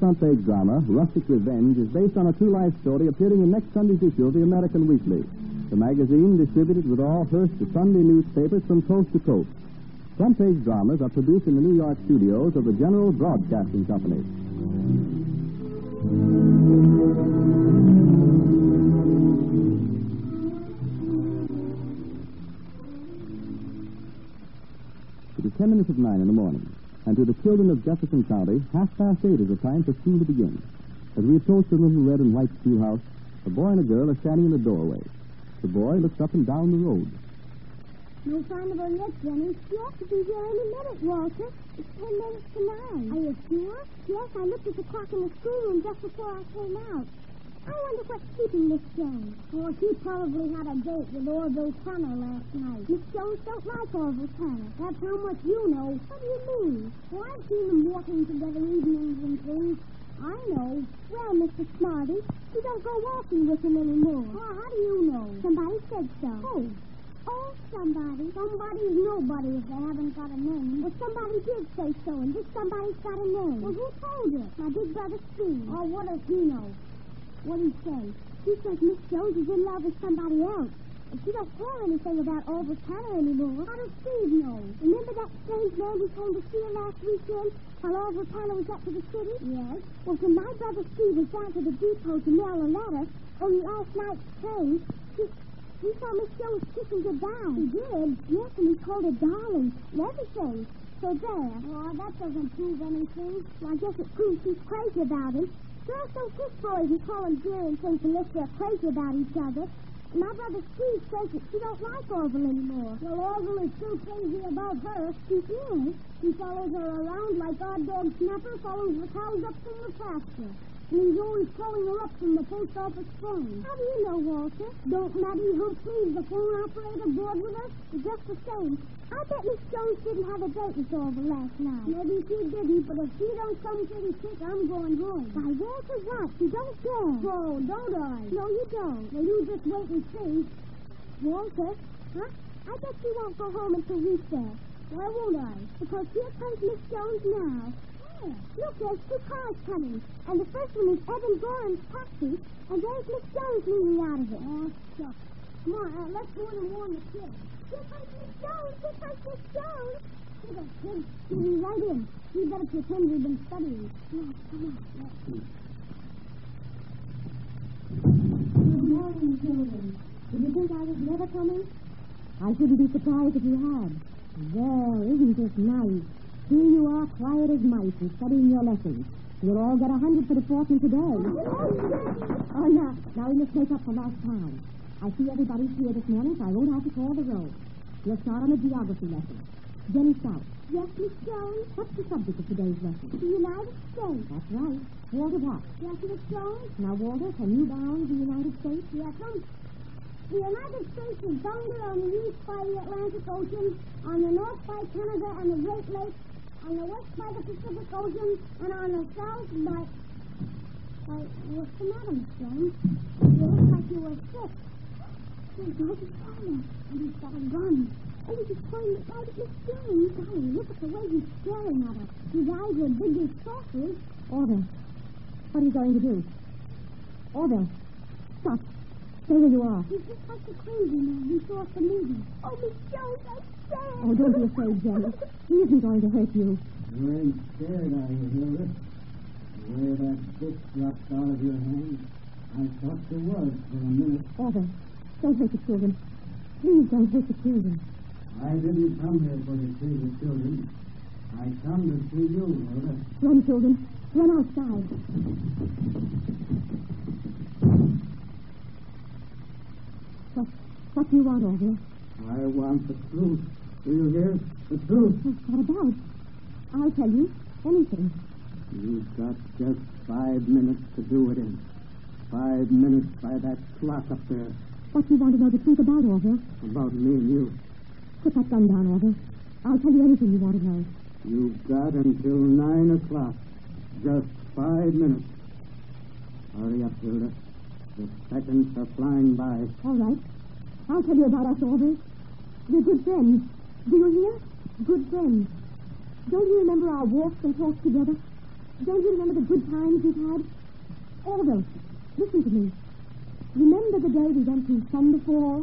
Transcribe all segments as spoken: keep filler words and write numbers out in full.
front-page drama, Rustic Revenge, is based on a true-life story appearing in next Sunday's issue of the American Weekly, the magazine distributed with all Hearst Sunday newspapers from coast to coast. Front-page dramas are produced in the New York studios of the General Broadcasting Company. It is ten minutes of nine in the morning, and to the children of Jefferson County, half past eight is the time for school to begin. As we approach the little red and white schoolhouse, a boy and a girl are standing in the doorway. The boy looks up and down the road. No sign of her yet, Jenny. She ought to be here any minute, Walter. It's ten minutes to nine. Are you sure? Yes, I looked at the clock in the schoolroom just before I came out. I wonder what's keeping Miss Jones. Oh, she probably had a date with Orville Tanner last night. Miss Jones don't like Orville Tanner. That's how much you know. What do you mean? Well, I've seen them walking together evenings and things. I know. Well, Mister Smarty, you don't go walking with him anymore. Oh, how do you know? Somebody said so. Oh. Oh, somebody. Somebody's nobody if they haven't got a name. Well, somebody did say so, and this somebody's got a name. Well, who told you? My big brother Steve. Oh, what does he know? What did he say? He says Miss Jones is in love with somebody else. And she don't care anything about Orville Tanner anymore. How does Steve know? Remember that strange man who came to see her last weekend while Orville Tanner was up to the city? Yes. Well, when my brother Steve was down to the depot to mail a letter on last night's train, he... He saw Miss Jones kissing goodbye. He did? Yes, and he called her darling and everything. So there. Oh, that doesn't prove anything. Well, I guess it proves she's crazy about him. Girls don't kiss boys and call them dear and things unless they're crazy about each other. My brother Steve says that she don't like Orville anymore. Well, Orville is still crazy about her. She is. He follows her around like odd dog Snapper follows the cows up from the pasture. And he's always calling her up from the post office phone. How do you know, Walter? Don't Maddie Humphreys, the phone operator, board with us? It's just the same. I bet Miss Jones didn't have a date with Orville last night. Maybe she didn't, but if she don't come pretty quick, I'm going home. Why, Walter, what? You don't care. Oh, don't I? No, you don't. Well, you just wait and see. Walter? Huh? I bet you won't go home until recess. Why won't I? Because here comes Miss Jones now. Look, there's two cars coming. And the first one is Evan Boren's taxi. And there's Miss Jones leaning out of it. Oh, shucks. Come on, uh, let's go in and warn the kids. Here comes Miss Jones. Here comes Miss Jones. Look at kids. She'll be right in. You better pretend we've been studying. Yeah, come on. Let's see. Good morning, children. Did you think I was never coming? I shouldn't be surprised if you had. There, isn't this nice? Here you are, quiet as mice, and studying your lessons. You'll all get a hundred for the portion today. Oh, now, now we must make up for lost time. I see everybody's here this morning, so I won't have to call the roll. We'll start on a geography lesson. Jenny Stout. Yes, Miss Jones? What's the subject of today's lesson? The United States. That's right. Walter what? Yes, Miss Jones? Now, Walter, can you bound the United States? Yes, um, the United States is bounded on the east by the Atlantic Ocean, on the north by Canada and the Great Lakes, on the west by the Pacific Ocean, and on the south by... Why, what's the matter, Miss Jones? You look like you were sick. There's Michael Palmer, and he's got a gun. Oh, he's just pointing it right at Miss Jones. Golly, look at the way he's staring at her. His eyes are big as saucers. Orville, what are you going to do? Orville, stop. Stay where you are. He's just like the crazy man we saw at the movie. Oh, Miss Jones, I'm scared. Oh, don't be afraid, Jenny. He isn't going to hurt you. You ain't scared, are you, Hilda? The way that stick dropped out of your hand, I thought you was for a minute. Orville, don't hurt the children. Please don't hurt the children. I didn't come here for to see the children. I come to see you, Hilda. Run, children. Run outside. What, what do you want, Orville? I want the truth. Do you hear? The truth. What about? I'll tell you anything. You've got just five minutes to do it in. Five minutes by that clock up there. What do you want to know the truth about, Orville? About me and you. Put that gun down, Orville. I'll tell you anything you want to know. You've got until nine o'clock. Just five minutes. Hurry up, Hilda. The seconds are flying by. All right. I'll tell you about us, Orville. We're good friends. Do you hear? Good friends. Don't you remember our walks and talks together? Don't you remember the good times we've had? All those. Listen to me. Remember the day we went to Thunder Falls?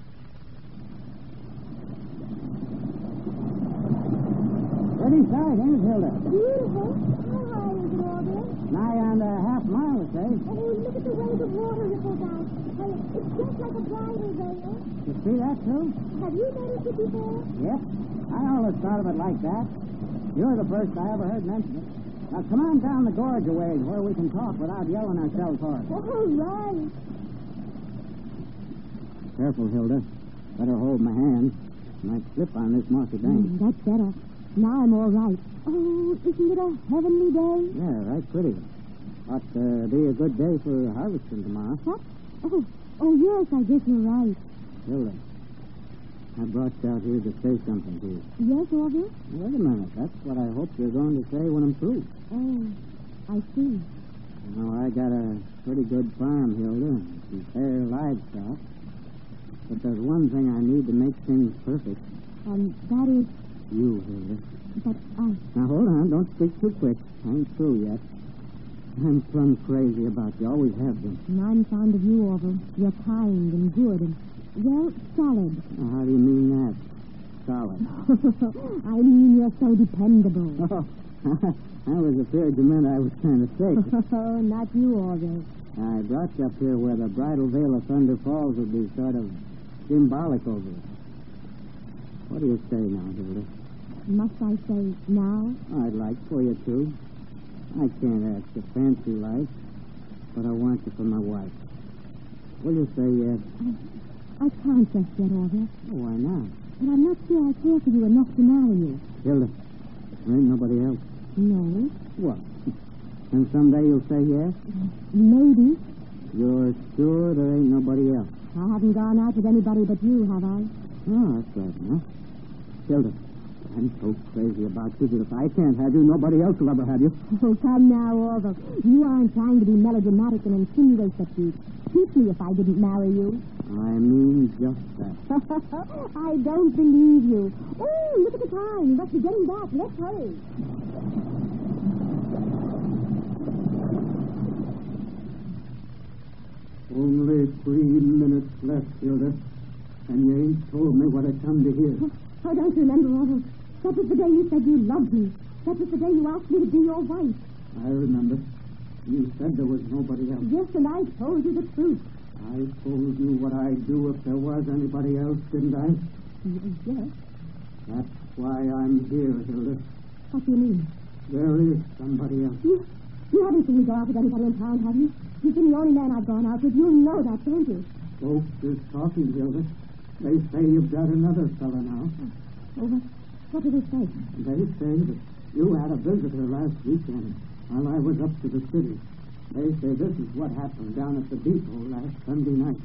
Pretty sight, ain't it, Hilda? Beautiful. How high is it, Orville? Nigh on a half mile, I say. Oh, look at the way the water ripples out. Well, it's just like a bridal veil. You see that, too? Have you noticed it before? Yep. I always thought of it like that. You're the first I ever heard mention it. Now, come on down the gorge a ways where we can talk without yelling ourselves hoarse. All right. Careful, Hilda. Better hold my hand. Might slip on this mossy bank. Mm, that's better. Now I'm all right. Oh, isn't it a heavenly day? Yeah, right pretty. Ought to be a good day for harvesting tomorrow. What? Oh, oh yes, I guess you're right. Hilda, I brought you out here to say something to you. Yes, Orville? Wait a minute. That's what I hope you're going to say when I'm through. Oh, I see. You know, I got a pretty good farm, Hilda. Some fair livestock. But there's one thing I need to make things perfect. Um, that is... You, Hilda. But I... Now, hold on. Don't speak too quick. I ain't through yet. I'm plumb crazy about you. Always have been. And I'm fond of you, Orville. You're kind and good and, well, solid. Now, how do you mean that? Solid. I mean you're so dependable. Oh, I was afraid you meant I was kind of sick. Oh, not you, Orville. I brought you up here where the bridal veil of Thunder Falls would be sort of symbolic over it. What do you say now, Hilda? Must I say now? I'd like for you to. I can't ask you fancy like, but I want you for my wife. Will you say yes? I, I can't just yet, Orville. Oh, why not? But I'm not sure I care for you enough to marry you. Hilda, there ain't nobody else. No. What? And someday you'll say yes? Maybe. You're sure there ain't nobody else? I haven't gone out with anybody but you, have I? Oh, that's right, huh? Hilda, I'm so crazy about you that if I can't have you, nobody else will ever have you. Oh, come now, Orville. You aren't trying to be melodramatic and insinuate that you'd keep me if I didn't marry you. I mean just that. I don't believe you. Oh, look at the time. You must be getting back. Let's hurry. Only three minutes left, Hilda. And you ain't told me what I come to hear. Oh, don't you remember, Orville? That was the day you said you loved me. That was the day you asked me to be your wife. I remember. You said there was nobody else. Yes, and I told you the truth. I told you what I'd do if there was anybody else, didn't I? Yes. That's why I'm here, Hilda. What do you mean? There is somebody else. You, you haven't seen me go out with anybody in town, have you? You've been the only man I've gone out with. You know that, don't you? Folks is talking, Hilda. They say you've got another fella now. Oh, what, what do they say? They say that you had a visitor last weekend while I was up to the city. They say this is what happened down at the depot last Sunday night.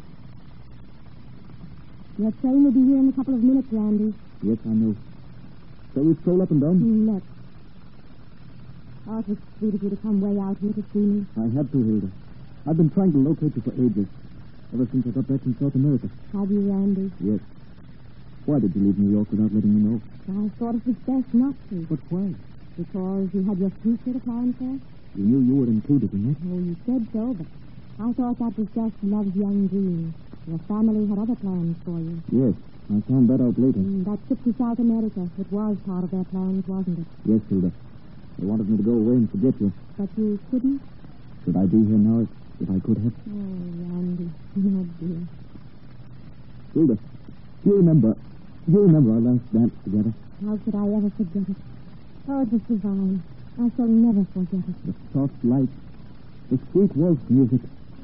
Your train will be here in a couple of minutes, Randy. Yes, I know. Shall we stroll up and down? Mm, let's. Oh, it was sweet of you to come way out here to see me. I had to, Hilda. I've been trying to locate you for ages. Ever since I got back from South America. Have you, Randy? Yes. Why did you leave New York without letting me know? I thought it was best not to. But why? Because you had your future to plan for? You knew you were included in that? Oh, you said so, but I thought that was just love's young dream. Your family had other plans for you. Yes, I found that out later. Mm, that trip to South America, it was part of their plans, wasn't it? Yes, Hilda. They wanted me to go away and forget you. But you couldn't? Should I be here now if, if I could have? Oh, Randy, no dear. Hilda, do you remember, do you remember our last dance together? How could I ever forget it? Oh, it was divine. I shall never forget it. The soft light, the sweet waltz music.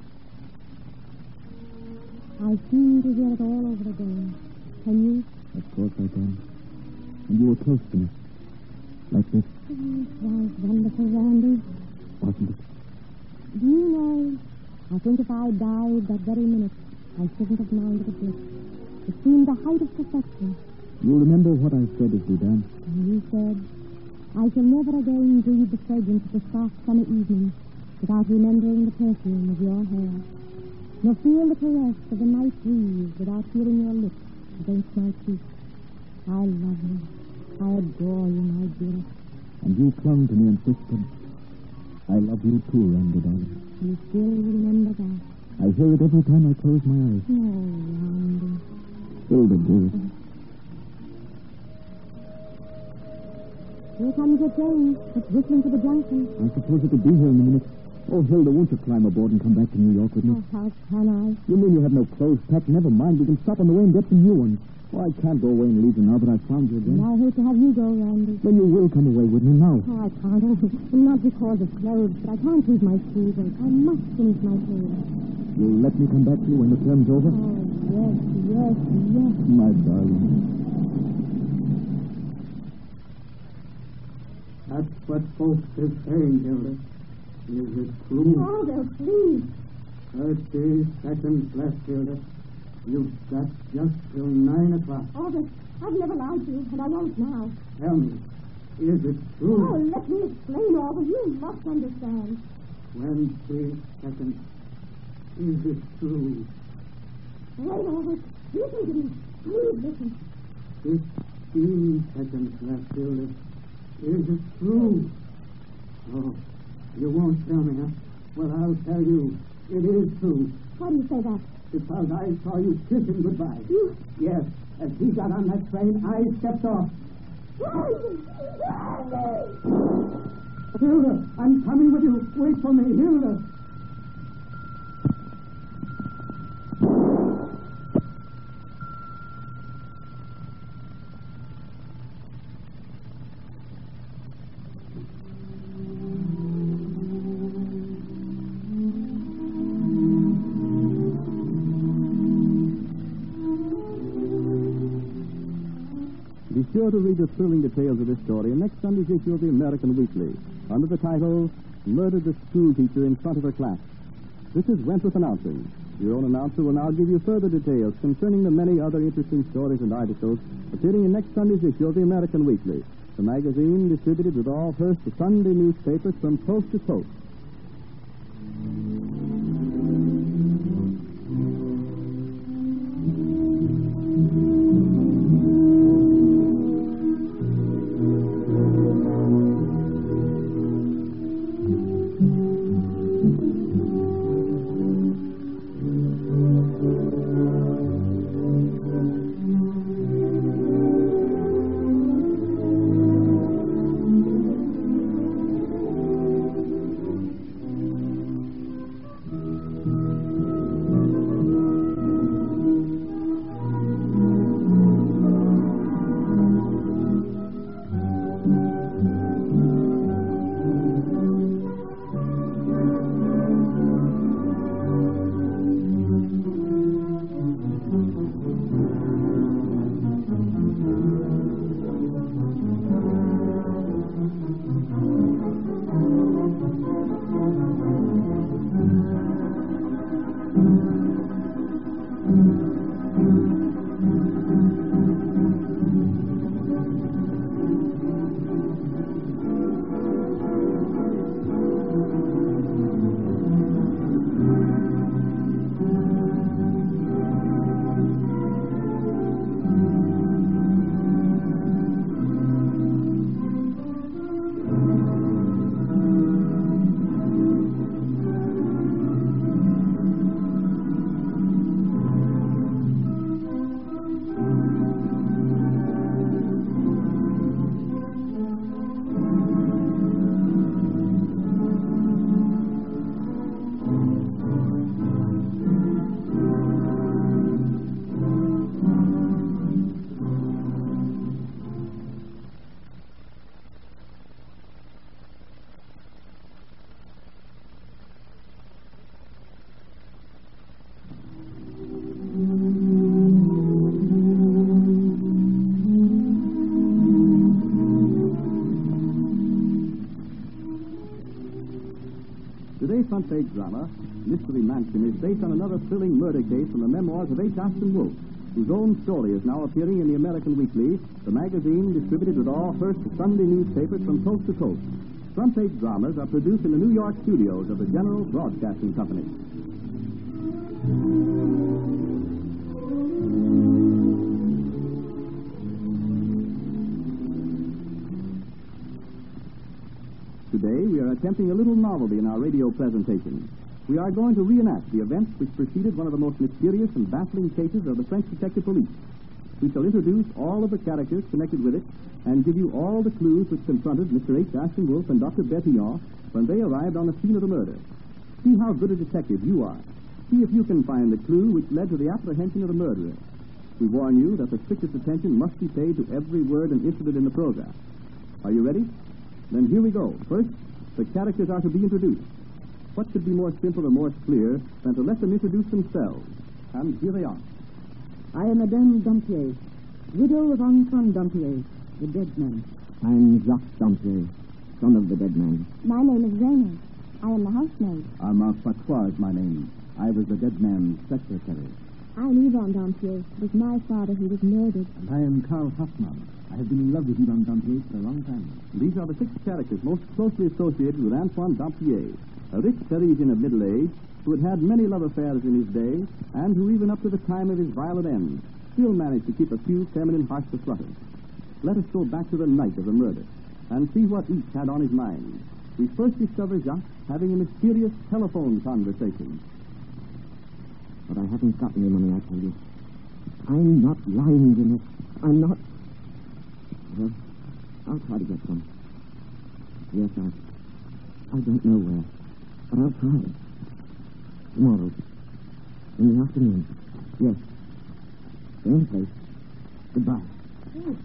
I seem to hear it all over again. Can you? Of course I can. And you were close to me. Like this. Oh, it was wonderful, Randy. Wasn't it? Do you know, I think if I died that very minute, I shouldn't have minded a bit. It seemed the height of perfection. You remember what I said as we danced? And you said, I shall never again breathe the fragrance of the soft summer evening without remembering the perfume of your hair, nor feel the caress of the night breeze without feeling your lips against my cheek. I love you. I adore you, my dear. And you clung to me and whispered, I love you too, Randy, darling. You still remember that? I hear it every time I close my eyes. Oh, Randy. Hilda, dear. Here comes the train. It's whistling to the junction. I suppose it will be here in a minute. Oh, Hilda, won't you climb aboard and come back to New York with me? Oh, how can I? You mean you have no clothes packed? Never mind. We can stop on the way and get some new ones. Oh, I can't go away and leave you now, but I found you again. And I hate to have you go, Randy. Then you will come away with me now. Oh, I can't. Oh, not because of clothes, but I can't leave my season. I must finish my training. You'll let me come back to you when the term's over? Oh, yes, yes, yes. My darling. That's what folks are saying, Hilda. Is it true? Oh, they'll please. Thirty seconds left, Hilda. You've got just till nine o'clock. Oh, but I've never lied to you, and I won't now. Tell me, is it true? Oh, let me explain all, but you must understand. Twenty seconds. Is it true? Wait, Albert. Listen to me. Please listen. Fifteen seconds left, Hilda. Is it true? Oh, you won't tell me, huh? Well, I'll tell you. It is true. Why do you say that? Because I saw you kissing goodbye. You... Yes. As he got on that train, I stepped off. Randy! Randy! Hilda, I'm coming with you. Wait for me, Hilda. Be sure to read the thrilling details of this story in next Sunday's issue of the American Weekly, under the title, Murdered the School Teacher in Front of Her Class. This is Wentworth announcing. Your own announcer will now give you further details concerning the many other interesting stories and articles appearing in next Sunday's issue of the American Weekly, the magazine distributed with all Hearst Sunday newspapers from coast to coast. Today's front page drama, Mystery Mansion, is based on another thrilling murder case from the memoirs of H. Aston Wolfe, whose own story is now appearing in the American Weekly, the magazine distributed with all Hearst Sunday newspapers from coast to coast. Front page dramas are produced in the New York studios of the General Broadcasting Company. Today, we are attempting a little novelty in our radio presentation. We are going to reenact the events which preceded one of the most mysterious and baffling cases of the French detective police. We shall introduce all of the characters connected with it and give you all the clues which confronted Mister H. Ashton Wolf and Doctor Bertillon when they arrived on the scene of the murder. See how good a detective you are. See if you can find the clue which led to the apprehension of the murderer. We warn you that the strictest attention must be paid to every word and incident in the program. Are you ready? Then here we go. First, the characters are to be introduced. What could be more simple or more clear than to let them introduce themselves? And here they are. I am Madame Dampier, widow of Antoine Dampier, the dead man. I'm Jacques Dampier, son of the dead man. My name is Rainer. I am the housemaid. Armand Patois is my name. I was the dead man's secretary. I'm Yvonne Dampier. It was my father who was murdered. And I am Karl Hoffmann. I have been in love with Yvonne Dampier for a long time. These are the six characters most closely associated with Antoine Dampier, a rich Parisian of middle age who had had many love affairs in his day and who, even up to the time of his violent end, still managed to keep a few feminine hearts aflutter. Let us go back to the night of the murder and see what each had on his mind. We first discover Jacques having a mysterious telephone conversation. But I haven't got any money, I tell you. I'm not lying, you know. I'm not. Well, I'll try to get some. Yes, I... I don't know where, but I'll try. Tomorrow. In the afternoon. Yes. Same place. Goodbye. Oh,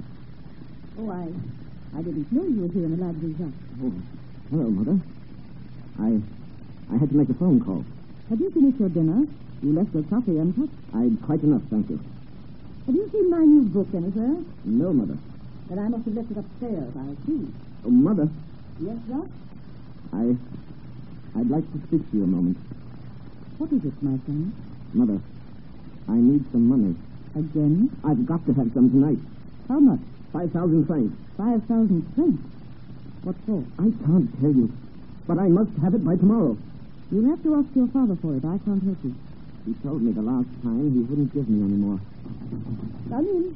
oh I... I didn't know you were here in the library, Jacques. Oh, hello, Mother. I... I had to make a phone call. Have you finished your dinner? You left your coffee untouched. I'd quite enough, thank you. Have you seen my new book anywhere? No, Mother. Then I must have left it upstairs, I see. Oh, Mother. Yes, Jacques? I... I'd like to speak to you a moment. What is it, my son? Mother, I need some money. Again? I've got to have some tonight. How much? Five thousand francs. Five thousand francs? What for? I can't tell you, but I must have it by tomorrow. You'll have to ask your father for it. I can't help you. He told me the last time he wouldn't give me any more. Come in.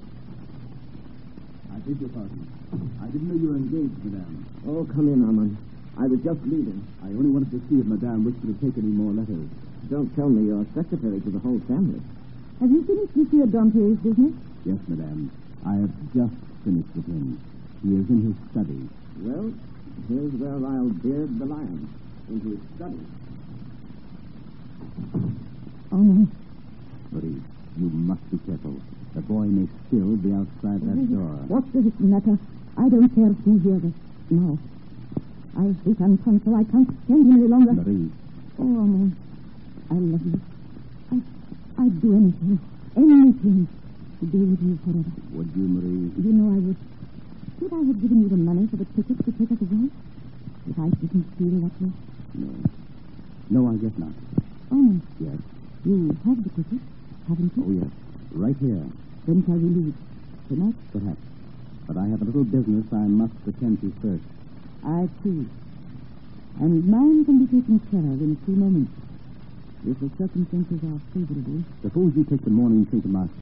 I beg your pardon. I didn't know you were engaged, madame. Oh, come in, Armand. I was just leaving. I only wanted to see if madame wished to take any more letters. Don't tell me you're secretary to the whole family. Have you finished Monsieur Dampier's business? Yes, madame. I have just finished with him. He is in his study. Well, here's where I'll beard the lion. Into his study. Oh, no. Marie, you must be careful. The boy may still be outside that door. What does it matter? I don't care who hears it. No. I hate Anton, so I can't stand him any longer. Marie. Oh, Armand, I love you. I, I'd do anything, anything to be with you forever. Would you, Marie? You know I would. Would I have given you the money for the ticket to take us away? If I didn't feel that way? No. No, I guess not. Oh, Yes. you have the ticket, haven't you? Oh, yes. Right here. When shall we leave? Tonight? Perhaps. But I have a little business I must attend to first. I see. And mine can be taken care of in a few moments. If the circumstances are favorable. Suppose you take the morning train to Marseille.